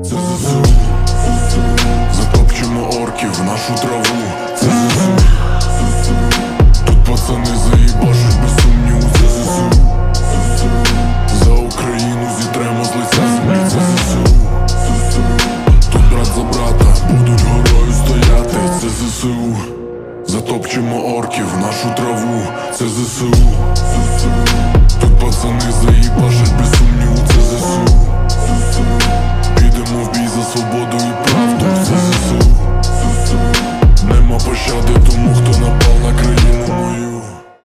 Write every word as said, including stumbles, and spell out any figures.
Це ЗСУ. Затопчемо орків в нашу траву. Це ЗСУ. Тут пацани заїбашуть без сумніву. Це ЗСУ. За Україну зітремо з лиця землі. Це ЗСУ. Тут брат за брата будуть горою стояти. Це ЗСУ. Затопчемо орків в нашу траву. Це ЗСУ. Тут пацани заїбашать без сумніву. Це ЗСУ.